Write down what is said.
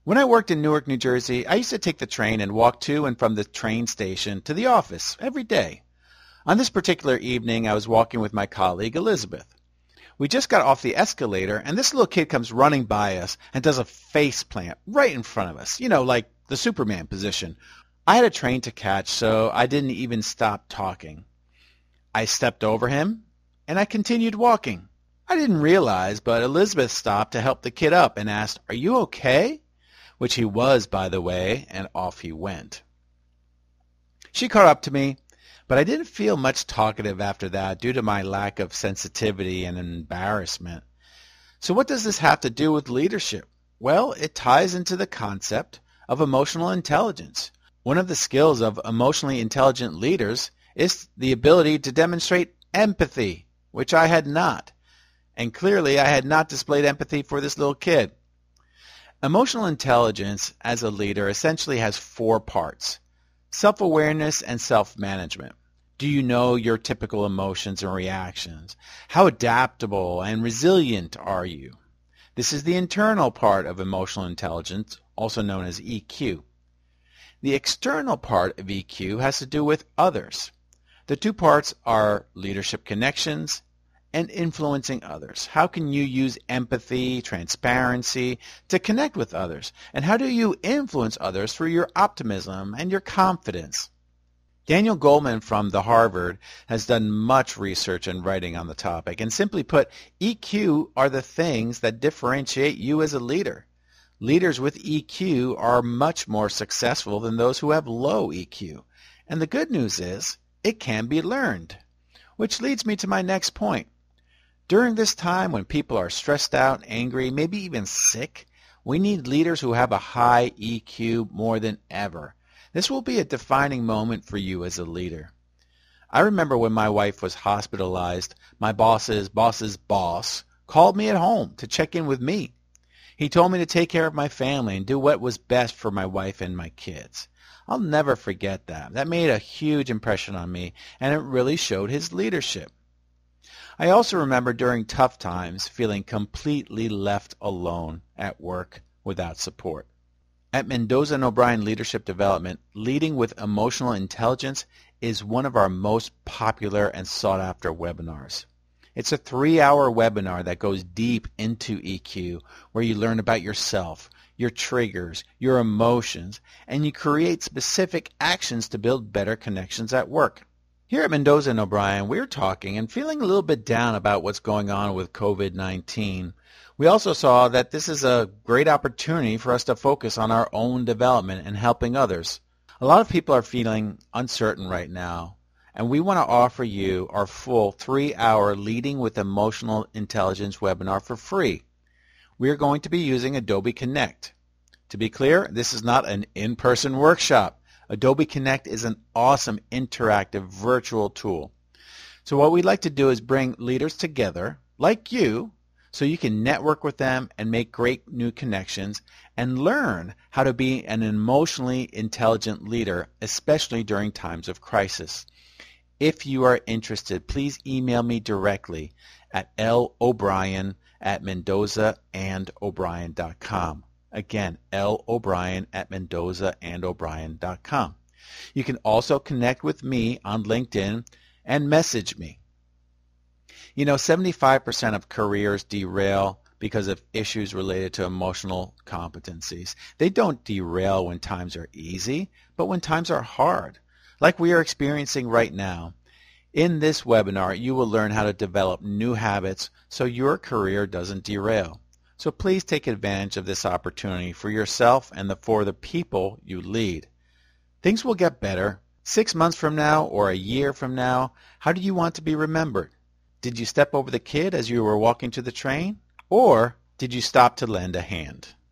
When I worked in Newark, New Jersey, I used to take the train and walk to and from the train station to the office every day. On this particular evening, I was walking with my colleague, Elizabeth. We just got off the escalator, and this little kid comes running by us and does a face plant right in front of us, like the Superman position. I had a train to catch, so I didn't even stop talking. I stepped over him, and I continued walking. I didn't realize, but Elizabeth stopped to help the kid up and asked, "Are you okay?" Which he was, by the way, and off he went. She caught up to me, but I didn't feel much talkative after that due to my lack of sensitivity and embarrassment. So what does this have to do with leadership? Well, it ties into the concept of emotional intelligence. One of the skills of emotionally intelligent leaders is the ability to demonstrate empathy, which I had not. And clearly I had not displayed empathy for this little kid. Emotional intelligence as a leader essentially has 4 parts: self-awareness and self-management. Do you know your typical emotions and reactions? How adaptable and resilient are you? This is the internal part of emotional intelligence, also known as EQ. The external part of EQ has to do with others. The 2 parts are leadership connections and influencing others. How can you use empathy, transparency to connect with others? And how do you influence others through your optimism and your confidence? Daniel Goleman from the Harvard has done much research and writing on the topic. And simply put, EQ are the things that differentiate you as a leader. Leaders with EQ are much more successful than those who have low EQ. And the good news is, it can be learned. Which leads me to my next point. During this time when people are stressed out, angry, maybe even sick, we need leaders who have a high EQ more than ever. This will be a defining moment for you as a leader. I remember when my wife was hospitalized, my boss's boss's boss called me at home to check in with me. He told me to take care of my family and do what was best for my wife and my kids. I'll never forget that. That made a huge impression on me, and it really showed his leadership. I also remember during tough times feeling completely left alone at work without support. At Mendoza and O'Brien Leadership Development, leading with emotional intelligence is one of our most popular and sought-after webinars. It's a 3-hour webinar that goes deep into EQ, where you learn about yourself, your triggers, your emotions, and you create specific actions to build better connections at work. Here at Mendoza and O'Brien, we're talking and feeling a little bit down about what's going on with COVID-19. We also saw that this is a great opportunity for us to focus on our own development and helping others. A lot of people are feeling uncertain right now, and we want to offer you our full 3-hour Leading with Emotional Intelligence webinar for free. We are going to be using Adobe Connect. To be clear, this is not an in-person workshop. Adobe Connect is an awesome interactive virtual tool. So what we'd like to do is bring leaders together, like you, so you can network with them and make great new connections and learn how to be an emotionally intelligent leader, especially during times of crisis. If you are interested, please email me directly at lobrien@mendozaandobrien.com. Again, lobrien@mendozaandobrien.com. You can also connect with me on LinkedIn and message me. 75% of careers derail because of issues related to emotional competencies. They don't derail when times are easy, but when times are hard, like we are experiencing right now. In this webinar, you will learn how to develop new habits so your career doesn't derail. So please take advantage of this opportunity for yourself and for the people you lead. Things will get better. 6 months from now or a year from now, how do you want to be remembered? Did you step over the kid as you were walking to the train? Or did you stop to lend a hand?